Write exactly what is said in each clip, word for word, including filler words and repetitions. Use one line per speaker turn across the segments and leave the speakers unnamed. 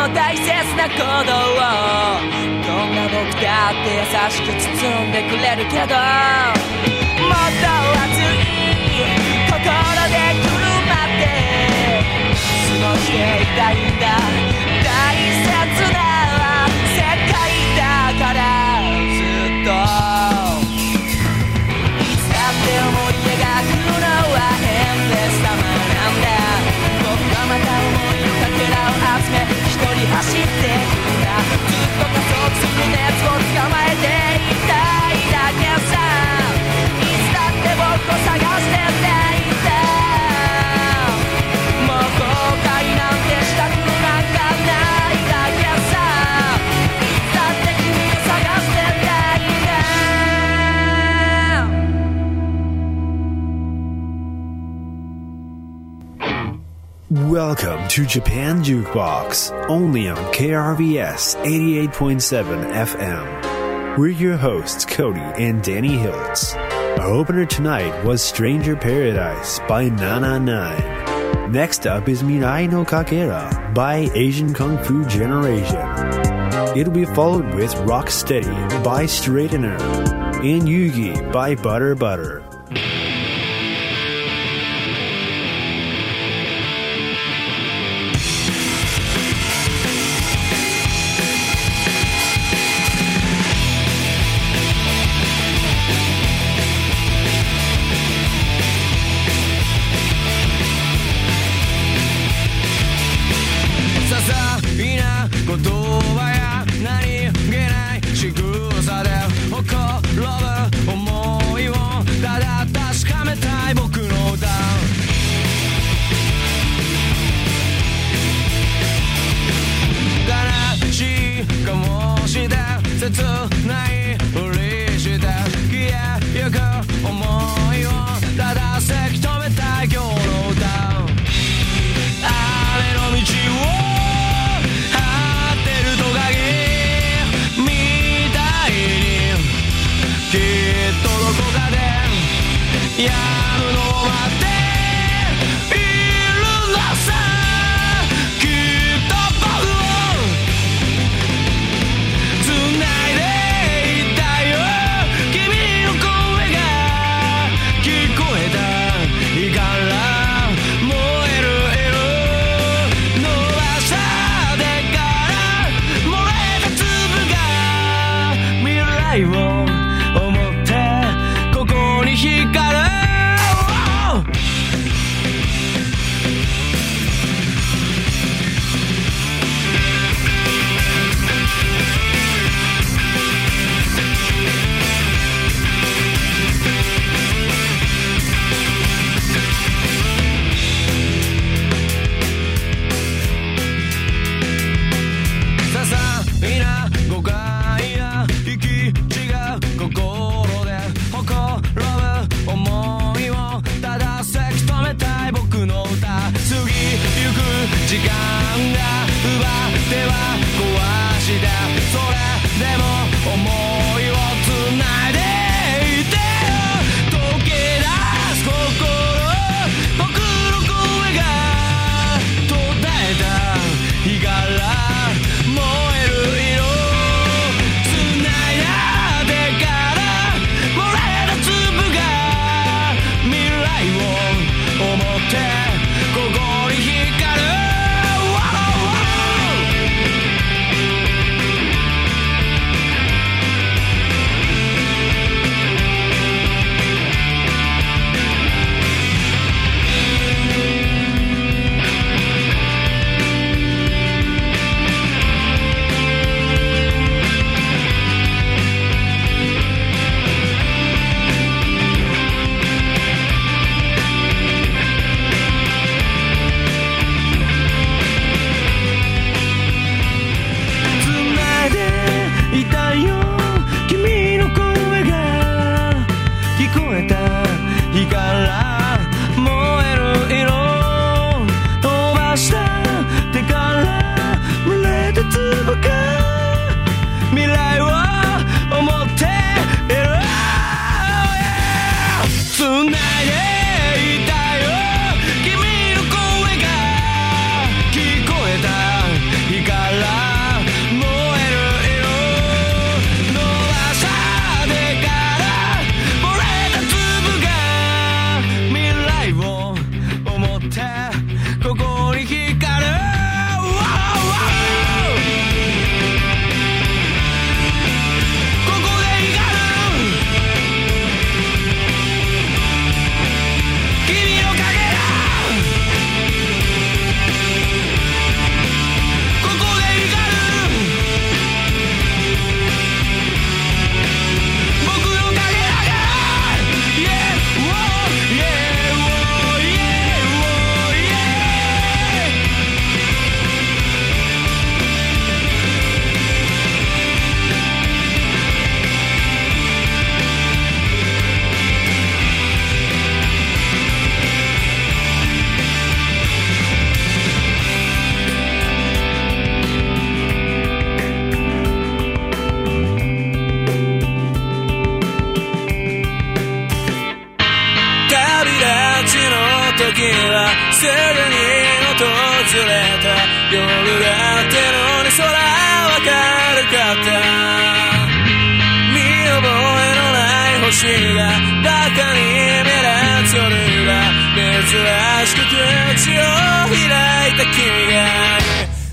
大切な鼓動をどんな僕だって優しく包んでくれるけど、もっと熱い心でくるまって過ごしていたいんだ。大切な世界だからずっといつだって思い描くのはエンレス様なんだ。僕はまた思いのかけらを集め一人走ってくんだ。ずっと加速する熱を捕まえていたいだけさ。いつだって僕を探してないんだ。もう後悔なんてしたくなんかないだけさ。いつだって君を探してたいんだ。
Welcome to Japan Jukebox, only on K R V S eighty-eight point seven F M. We're your hosts, Cody and Danny Hiltz. Our opener tonight was Stranger Paradise by Nana Nine. Next up is Mirai no Kakera by Asian Kung Fu Generation. It'll be followed with Rocksteady by Straightener and Yugi by Butter Butter.
はすぐに訪れた。夜だってのに空は軽かった。見覚えのない星がバカに目立つ夜は珍しく口を開いた君がいる。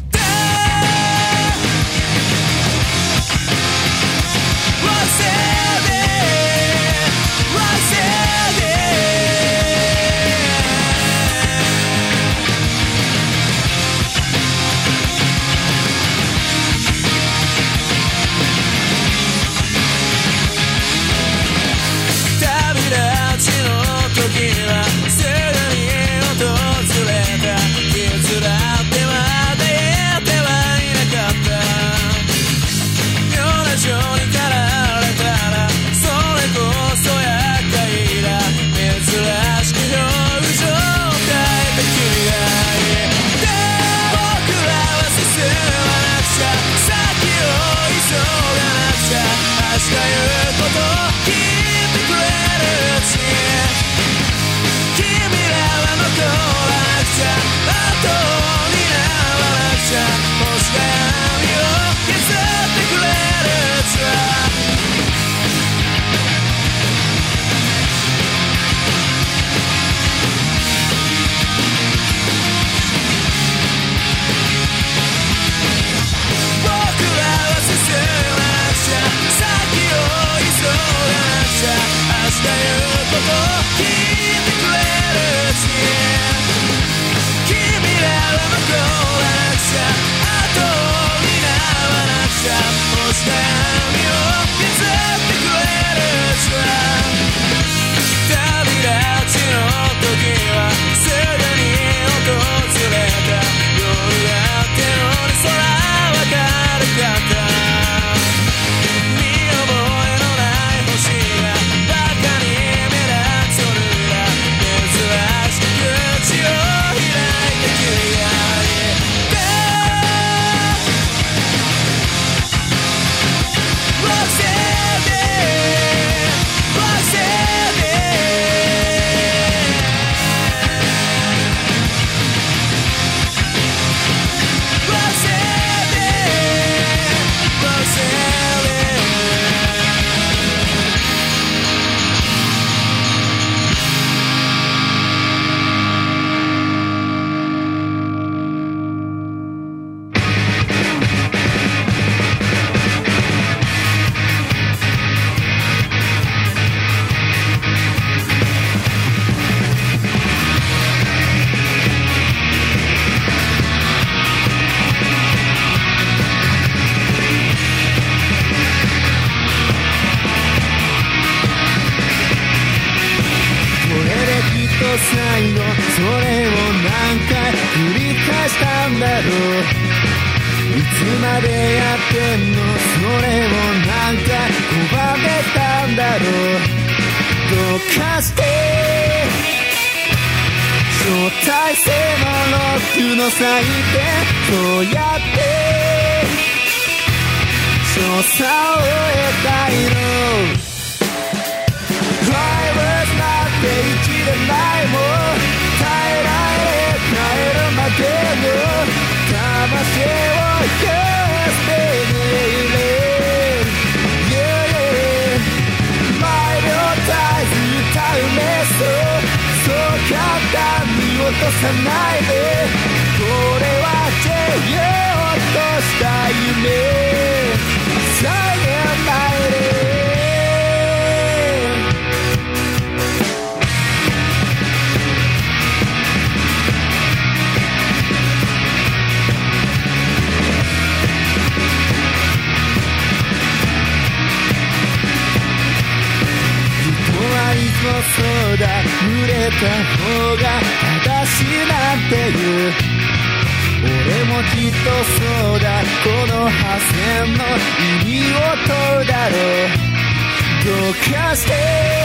そうだ、濡れた方が正しいなんて言う。俺もきっとそうだ、この破線の意味を問うだろう。どうかして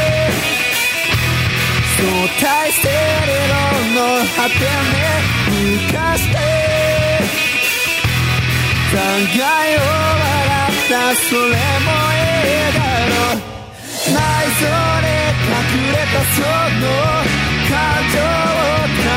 相対性理論の果てに浮かして残骸を笑った、それもええだろう。内臓で隠れたその感情を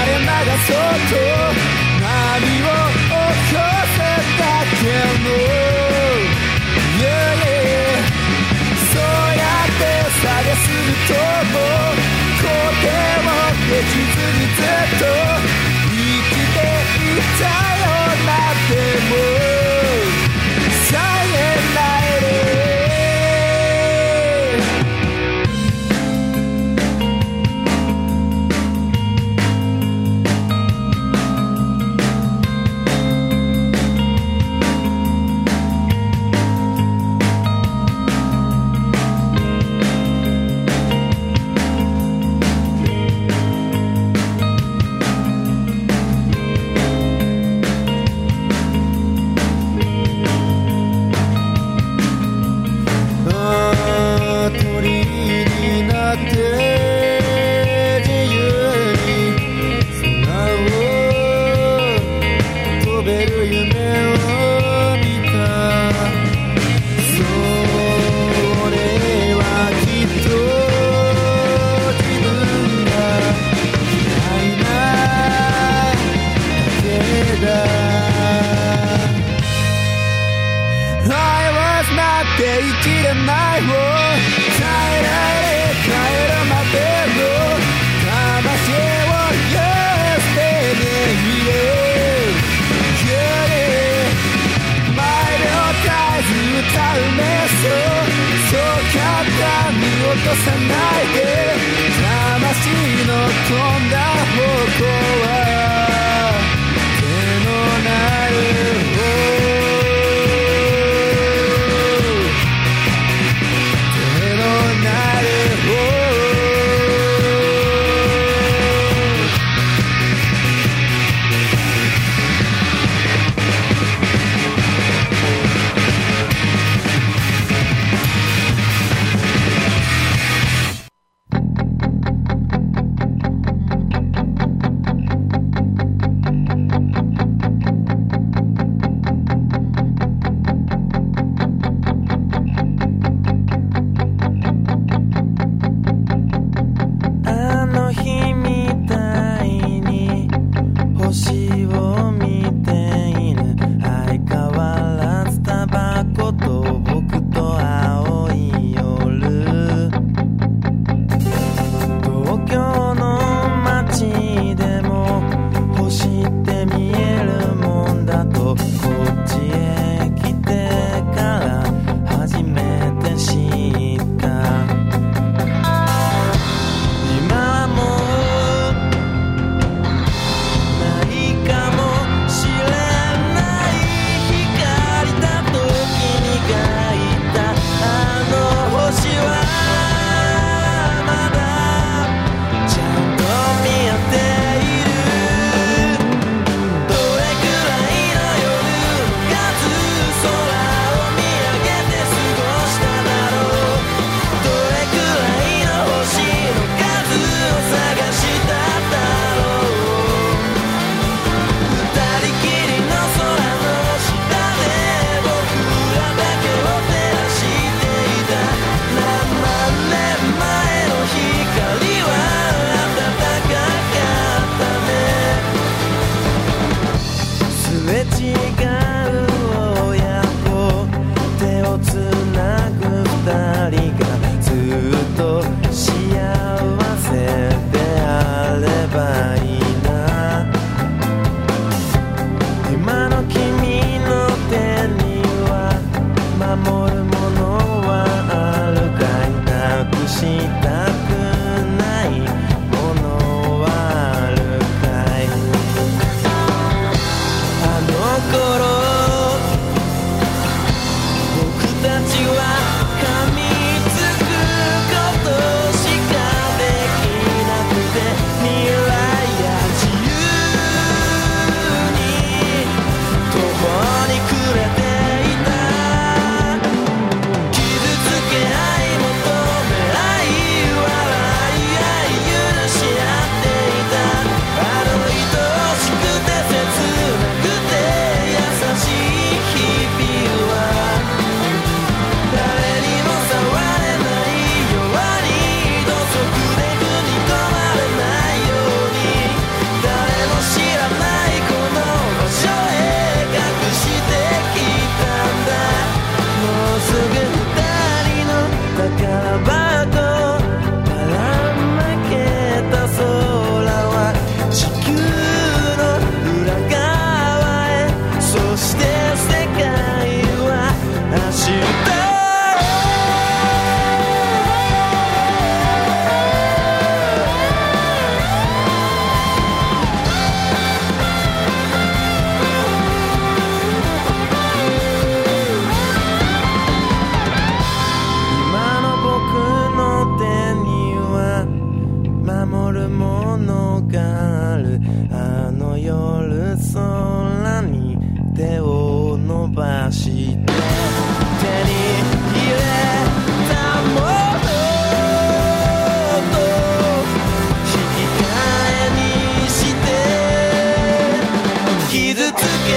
るあの夜空に手を伸ばして手に入れたものと引き換えにして傷つけ合い求め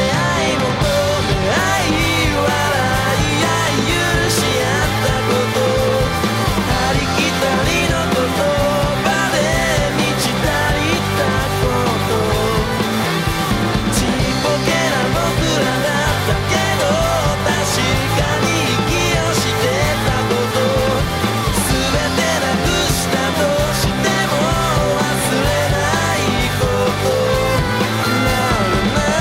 愛笑い合い許し合ったことありきたりの言葉で満ち足りたことちっぽけな僕らだったけど確かに息をしてたこと全てなくしたとしても忘れないことなるな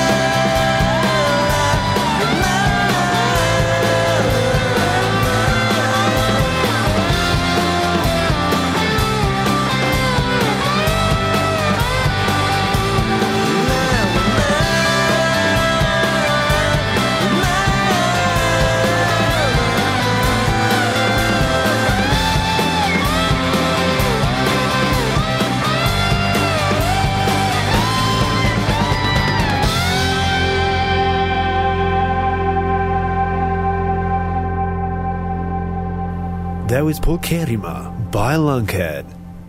That was Pokerima by Lunkhead.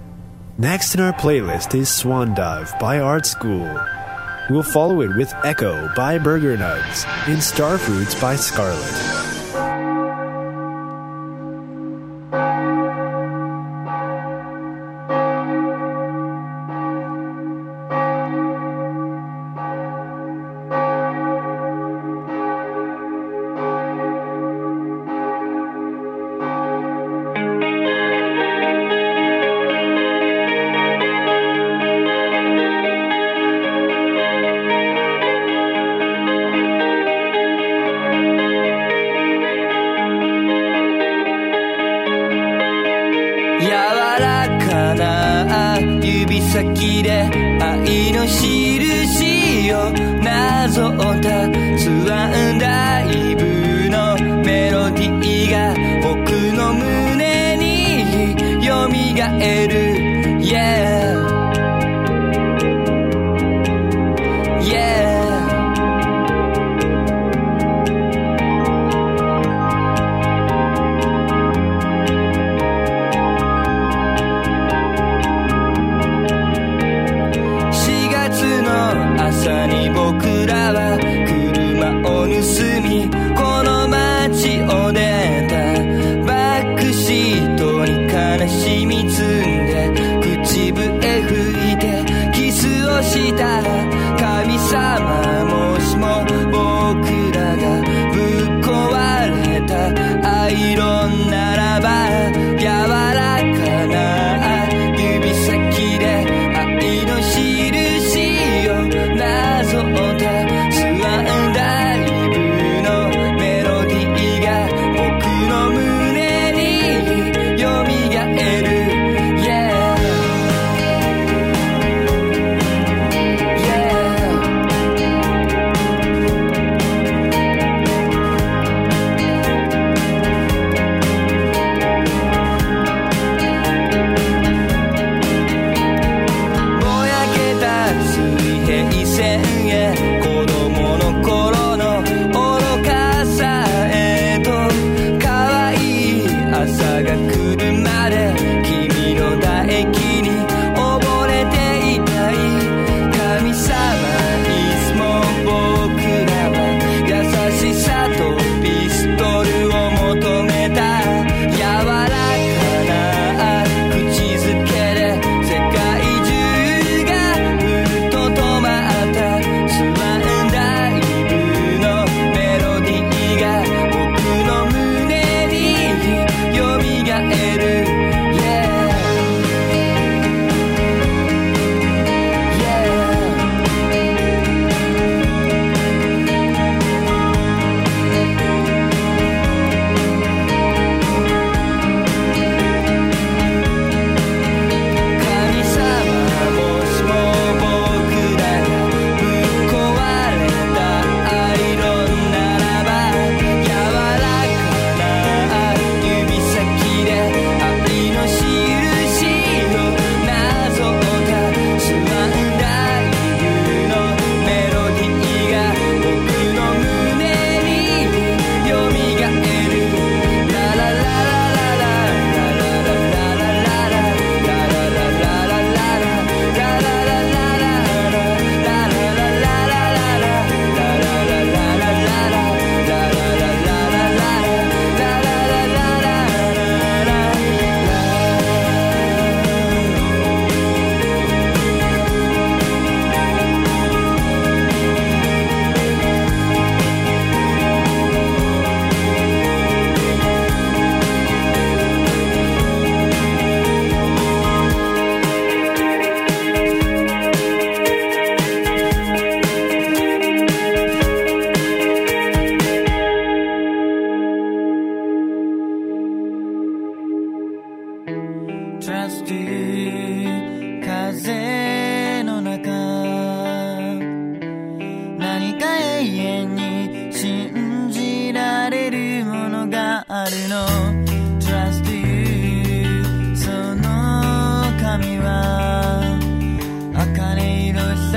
Next in our playlist is Swan Dive by Art School. We'll follow it with Echo by Burger Nuts and Starfruits by Scarlet.
「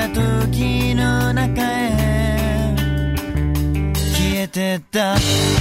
時の中へ消えてった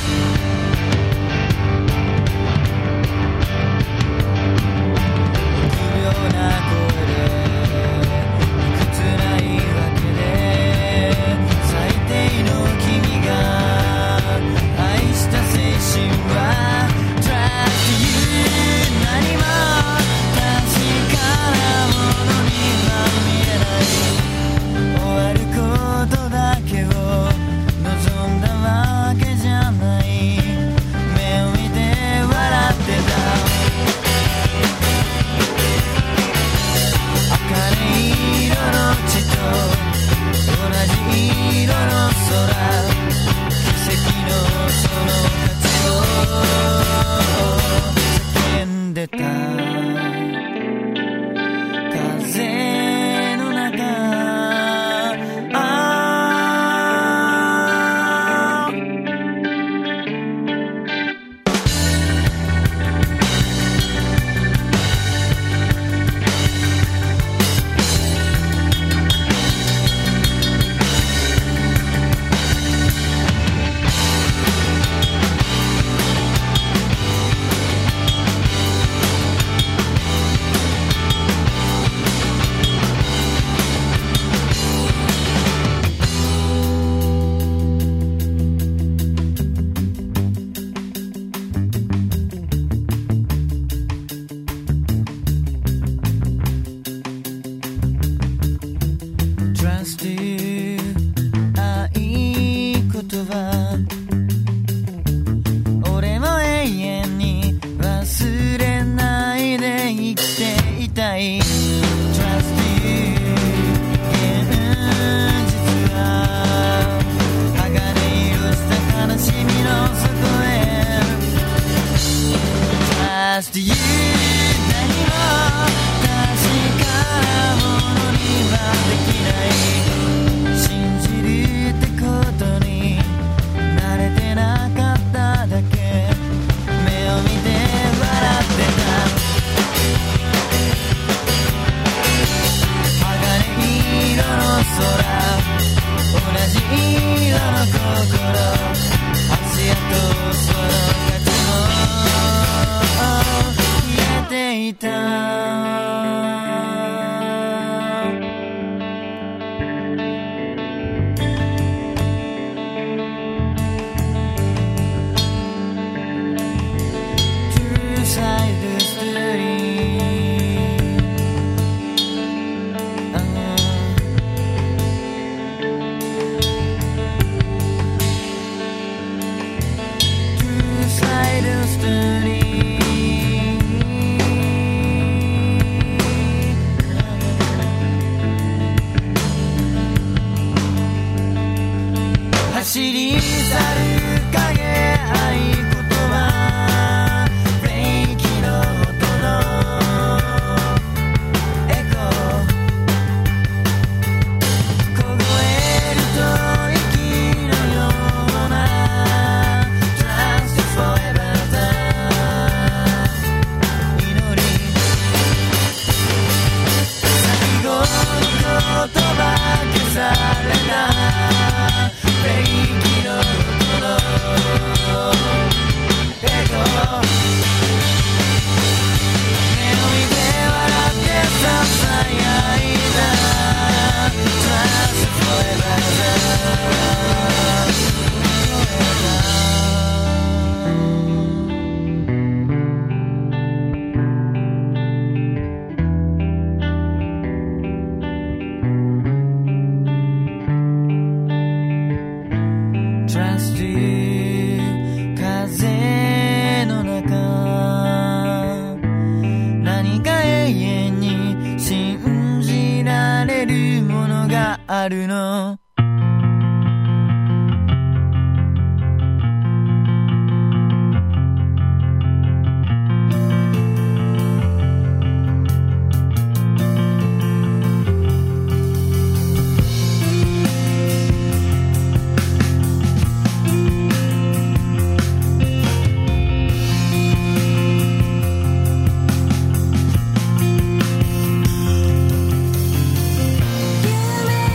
あるの
夢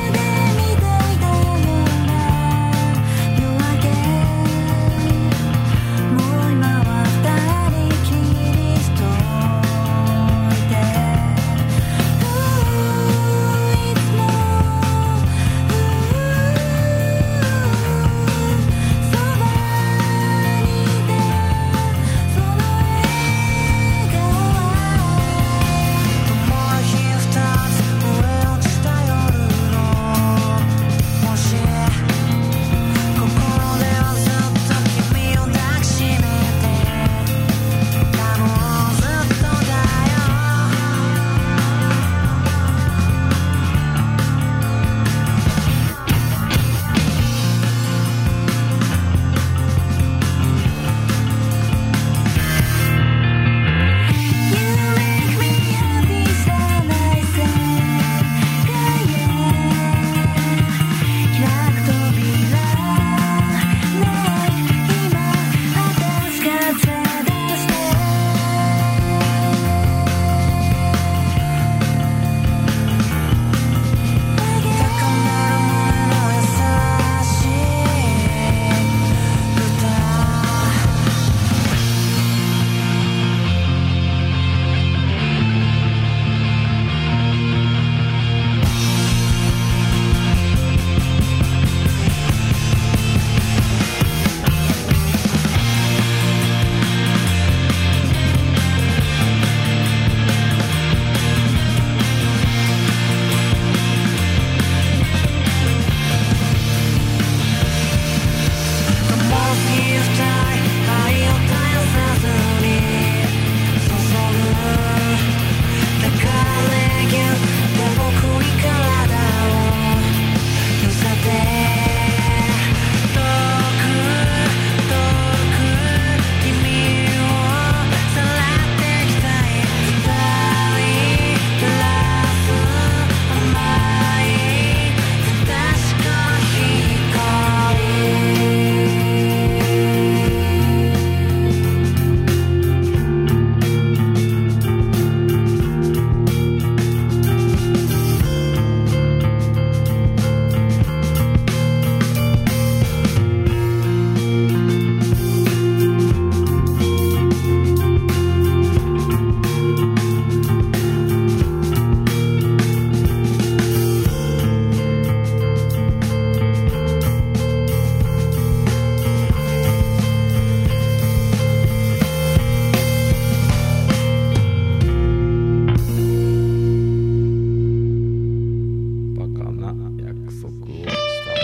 束をしたものである。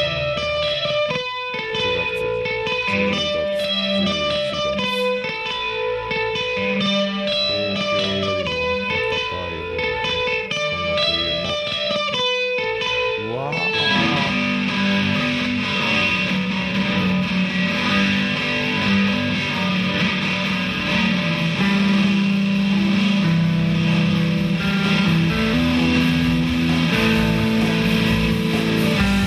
くがつ、じゅうがつ、じゅういちがつ、東京よりも暖かいほどね、この冬もうわー
「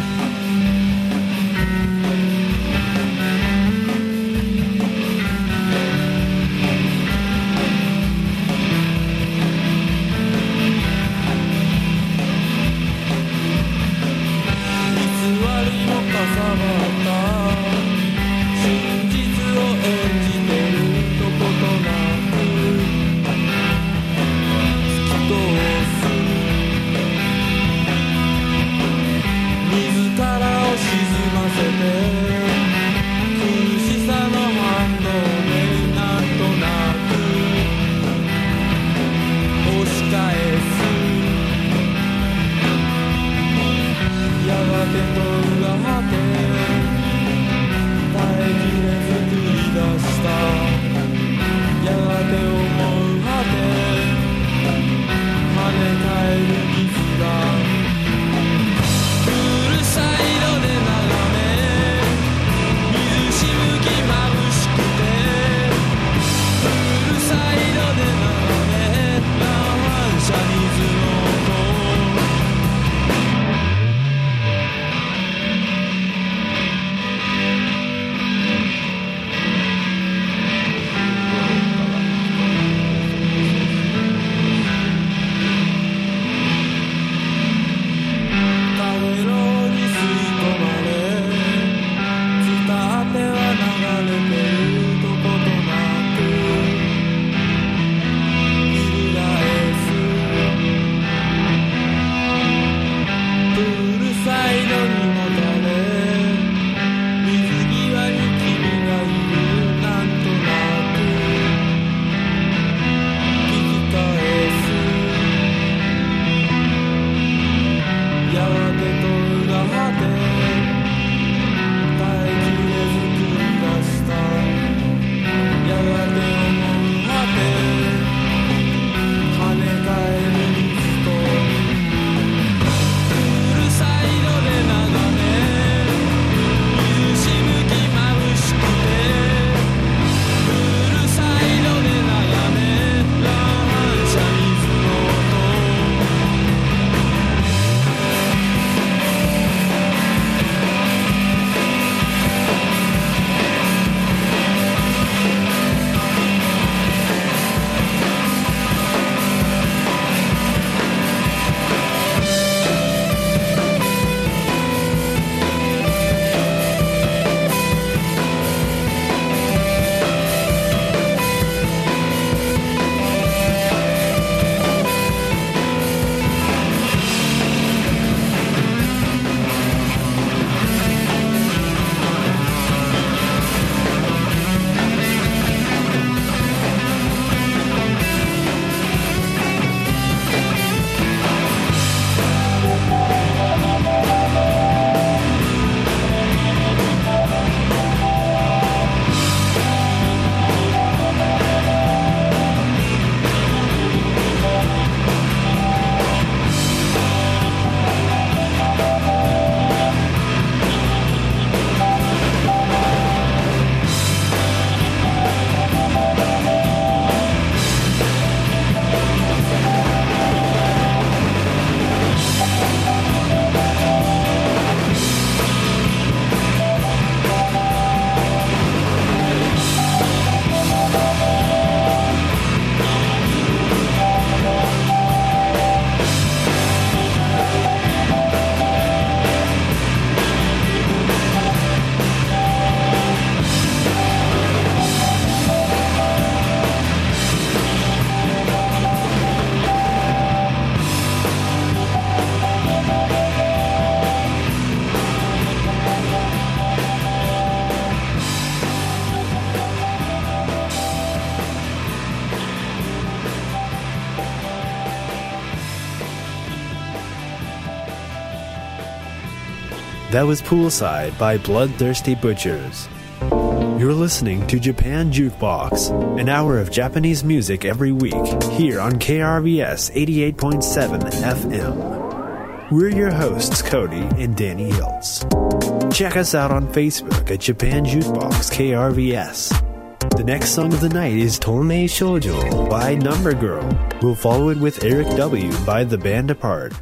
That was Poolside by Bloodthirsty Butchers. You're listening to Japan Jukebox, an hour of Japanese music every week, here on K R V S eighty-eight point seven F M. We're your hosts, Cody and Danny Hiltz. Check us out on Facebook at Japan Jukebox K R V S. The next song of the night is Tomei Shoujo by Number Girl. We'll follow it with Eric W. by The Band Apart.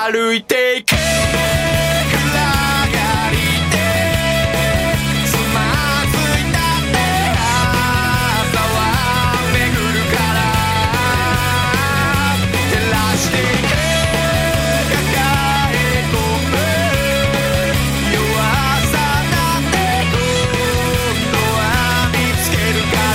歩いていけ暗がりでつまずいたって朝は巡るから照らしていけ抱え込む弱さだって今度は見つけるから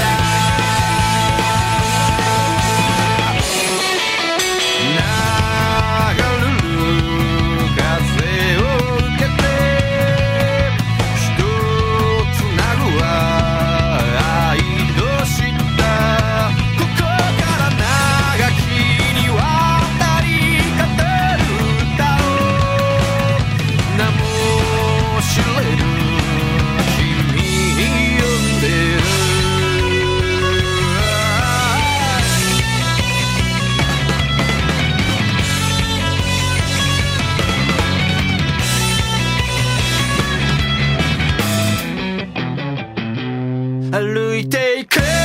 歩いていく暗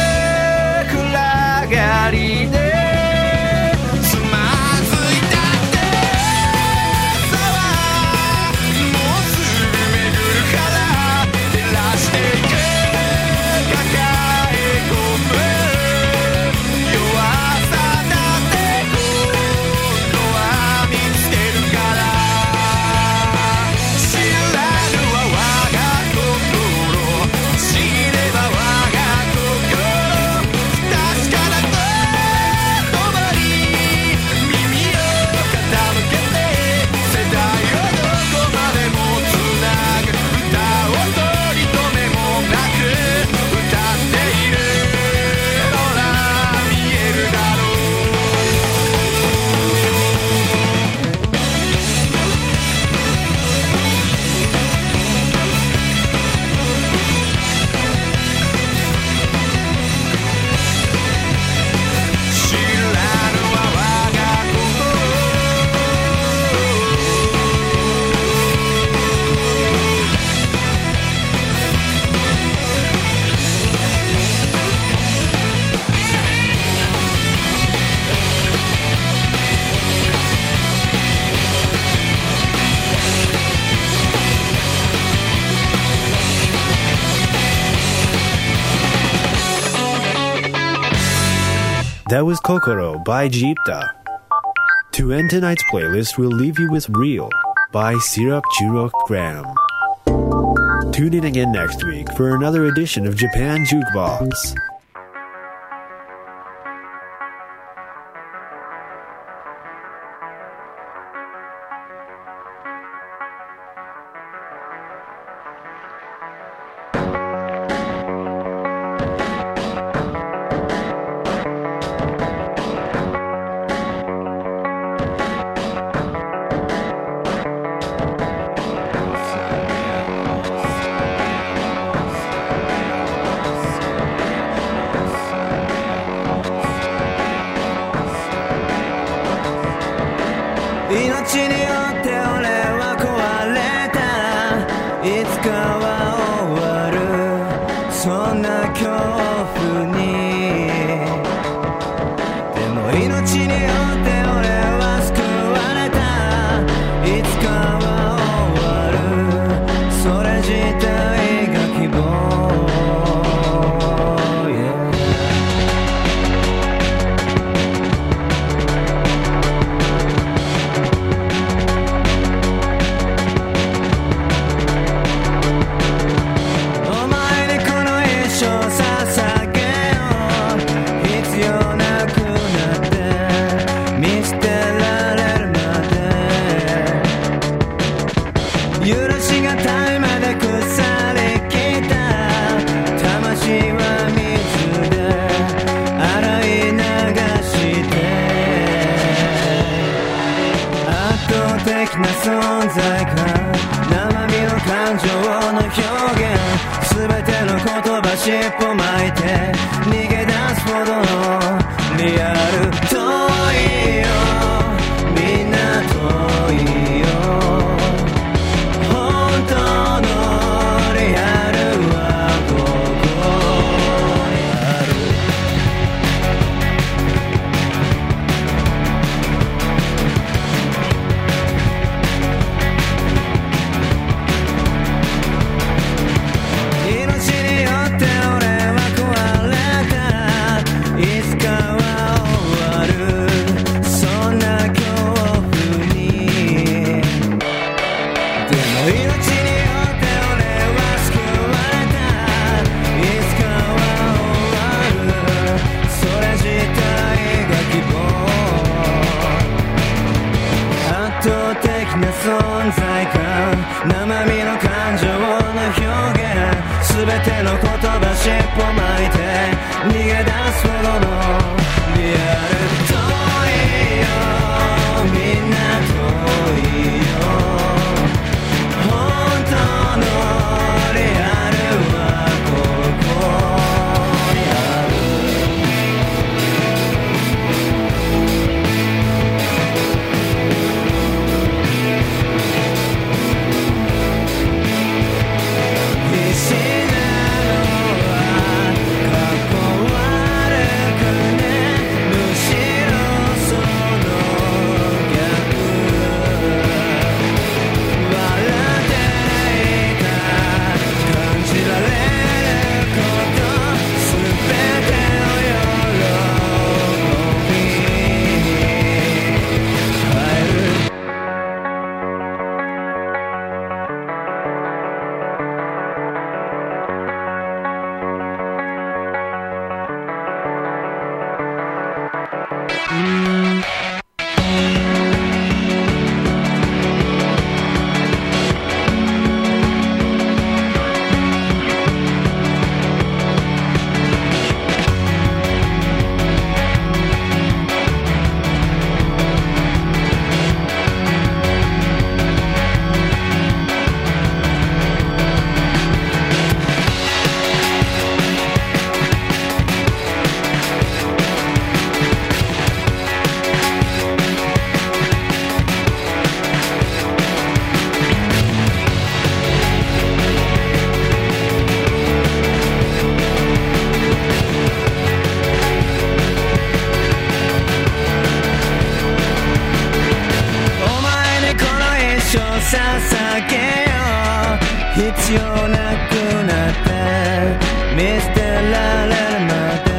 がりでつまずいたって朝はもうすぐ巡るから照らしていく抱え込む弱さだって今度は見つけるから知らぬは我が心知れば我が心確かな言葉に耳を傾けて世代をどこまでもつなぐ歌を取り留めもなく歌っているほら見えるだろう知らぬは我が心
That was Kokoro by Jeepta. To end tonight's playlist, we'll leave you with Real by Syrup Jurok Graham. Tune in again next week for another edition of Japan Jukebox.
な存在感生身の感情の表現すべての言葉尻尾巻いて逃げ出すほどのリアル遠いよみんな遠いよ本当のリアルはここにある必死なのは過去悪くねむしろその逆笑っていた感じられることすべてを喜びに変える捧げよう必要なくなって見捨てられるまで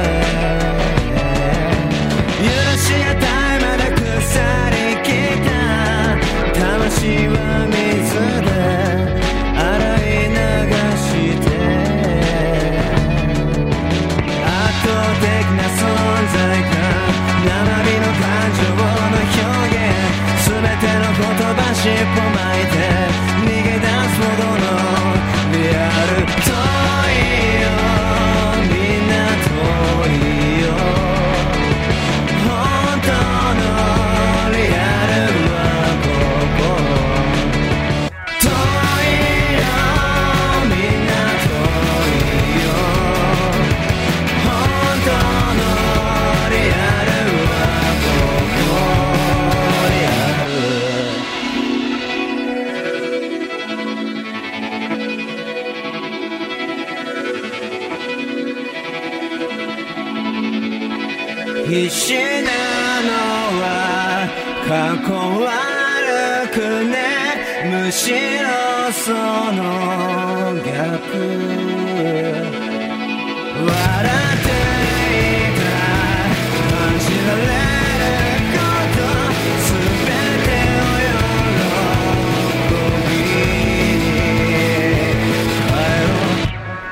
許しがたいまで腐りきった魂は水で洗い流して圧倒的な存在感生身の感情の表現すべての言葉尻尾巻いて逃げ出すほどのリアル遠いよみんな遠いよ本当のリアルはここ遠いよみんな遠いよ本当のリアルはここにある必死なのは過去悪くねむしろその逆笑っていた感じられることすべてを喜びに変えろ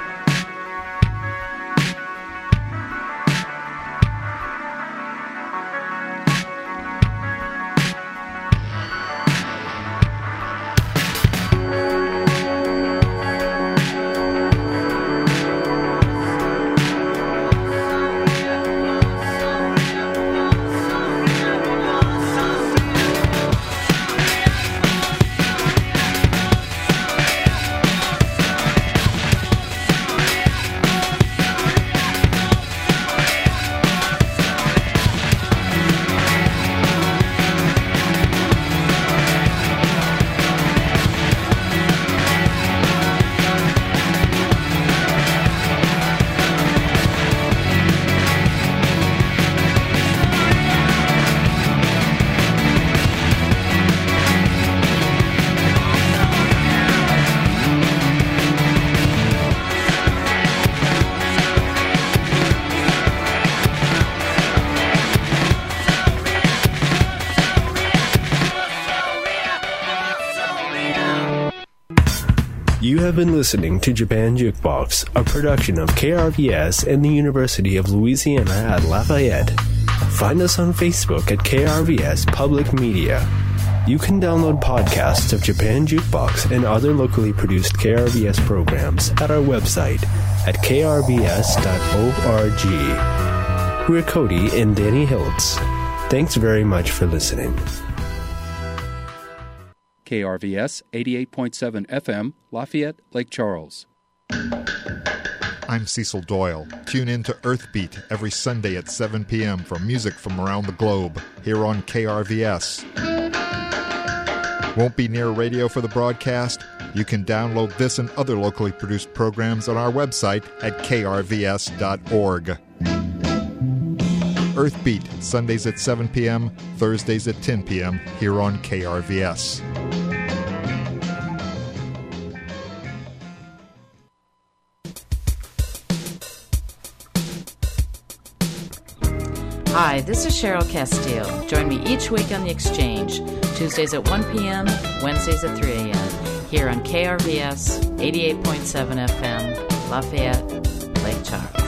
You have been listening to Japan Jukebox, a production of K R V S and the University of Louisiana at Lafayette. Find us on Facebook at K R V S Public Media. You can download podcasts of Japan Jukebox and other locally produced K R V S programs at our website at k r v s dot org. We're Cody and Danny Hiltz. Thanks very much for listening.
K R V S eighty-eight point seven F M, Lafayette, Lake Charles.
I'm Cecil Doyle. Tune in to Earthbeat every Sunday at seven p.m. for music from around the globe here on K R V S. Won't be near radio for the broadcast? You can download this and other locally produced programs on our website at k r v s dot org. Earthbeat, Sundays at seven p.m., Thursdays at ten p.m. here on K R V S.
Hi, this is Cheryl Castillo. Join me each week on The Exchange, Tuesdays at one p.m., Wednesdays at three a.m., here on K R V S eighty-eight point seven F M, Lafayette, Lake Charles.